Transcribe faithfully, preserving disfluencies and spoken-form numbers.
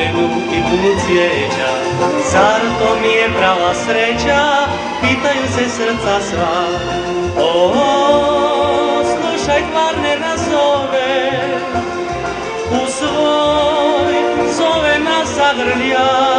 medu i punu cvijeća. Zar to mi je prava sreća, pitaju se srca sva. O, slušaj, Kvarner nas zove, u svoj zove nas zagrlja.